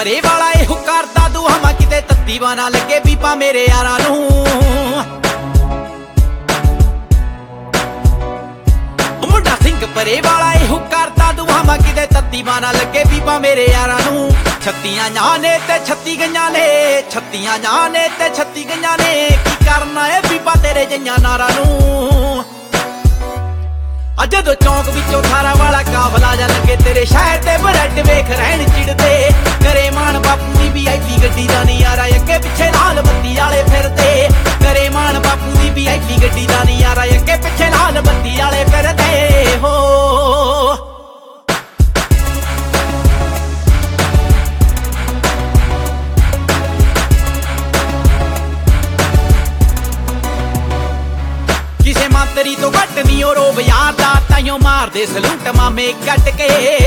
ਪਰੇ ਵਾਲਾ ਇਹੋ ਕਰਦਾ ਦੁਆਵਾਂ ਕਿਤੇ ਤੱਤੀਵਾ ਨਾ ਲੱਗੇ ਬੀਬਾ ਮੇਰੇ ਯਾਰਾਂ ਨੂੰ। ਮੁੰਡਾ ਸਿੰਘ ਪਰੇ ਵਾਲਾ ਇਹੋ ਕਰਦਾ ਦੁਆਵਾਂ ਕਿਤੇ ਤੱਤੀਵਾ ਨਾ ਲੱਗੇ ਬੀਬਾ ਮੇਰੇ ਯਾਰਾਂ ਨੂੰ। 36 ਨਾਂ ਨੇ ਤੇ 36 ਗਈਆਂ ਨੇ, 36 ਨਾਂ ਨੇ ਤੇ 36 ਗਈਆਂ ਨੇ, ਕੀ ਕਰਨਾ ਏ ਬੀਬਾ ਤੇਰੇ ਜਈਆਂ ਨਾਰਾਂ ਨੂੰ। ਜਦੋਂ ਚੌਂਕ ਵਿੱਚੋਂ 18 ਵਾਲਾ ਕਾਫਲਾ ਜਾ ਲੱਗੇ ਤੇਰੇ ਸ਼ਹਿਰ ਤੇ ਬਰੈਡ ਵੇਖ ਰਹਿਣ ਚਿੜਦੇ। ਕਰੇ ਮਾਣ ਬਾਪੂ ਦੀ VIP ਗੱਡੀ ਦਾ ਨਜ਼ਾਰਾ, ਅੱਗੇ ਪਿੱਛੇ ਲਾਲ ਬੱਤੀ ਵਾਲੇ ਫਿਰਦੇ। ਕਰੇ ਮਾਣ ਬਾਪੂ ਦੀ VIP ਗੱਡੀ ਦਾ ਨਜ਼ਾਰਾ, ਅੱਗੇ ਪਿੱਛੇ ਲਾਲ ਬੱਤੀ ਵਾਲੇ ਫਿਰਦੇ ਹੋ। ਕਿਸੇ ਮੰਤਰੀ ਤੋਂ ਘੱਟ ਨੀ ਉਹ ਰੋਬ ਯਾਰ ਦਾ, ਤਾਈਓ ਮਾਰਦੇ ਸਲੂਟ ਮਾਮੇ ਕੱਟ ਕੇ।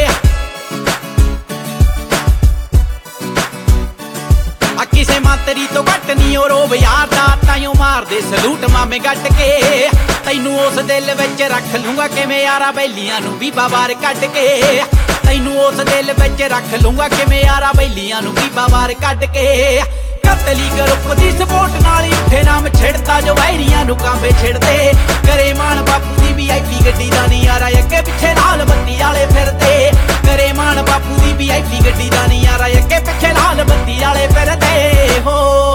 ਕਿਸੇ ਮੰਤਰੀ ਤੋਂ ਘੱਟ ਨੀ ਉਹ ਰੋਬ ਯਾਰ ਦਾ, ਤਾਈਓ ਮਾਰਦੇ ਸਲੂਟ ਮਾਮੇ ਕੱਟ ਕੇ। ਤੈਨੂੰ ਉਸ ਦਿਲ ਵਿੱਚ ਰੱਖ ਲੂੰਗਾ ਕਿਵੇਂ ਯਾਰਾ ਬੈਲੀਆਂ ਨੂੰ ਬੀਬਾ ਬਾਹਰ ਕੱਢ ਕੇ। ਤੈਨੂੰ ਉਸ ਦਿਲ ਵਿੱਚ ਰੱਖ ਲੂੰਗਾ ਕਿਵੇਂ ਯਾਰਾ ਬੈਲੀਆਂ ਨੂੰ ਬੀਬਾ ਬਾਹਰ ਕੱਢ ਕੇ। ਕਤਲੀ ਗਰੁੱਪ ਦੀ ਸਪੋਰਟ ਨਾਲ ਇੱਥੇ ਨਾਮ ਛਿੜਦਾ ਜੋ ਵੈਰੀਆਂ ਨੂੰ ਕਾਂਬੇ ਛਿੜਦੇ। ਕਰੇ ਮਾਣ ਬਾਪੂ ਦੀ VIP ਗੱਡੀ ਦਾ ਨਜ਼ਾਰਾ, ਅੱਗੇ ਪਿੱਛੇ ਲਾਲ ਬੱਤੀ ਵਾਲੇ ਫਿਰਦੇ। ਕਰੇ ਮਾਣ ਬਾਪੂ ਦੀ VIP ਗੱਡੀ ਦਾ ਨਜ਼ਾਰਾ, ਅੱਗੇ ਪਿੱਛੇ ਲਾਲ ਬੱਤੀ ਵਾਲੇ ਫਿਰਦੇ ਹੋ।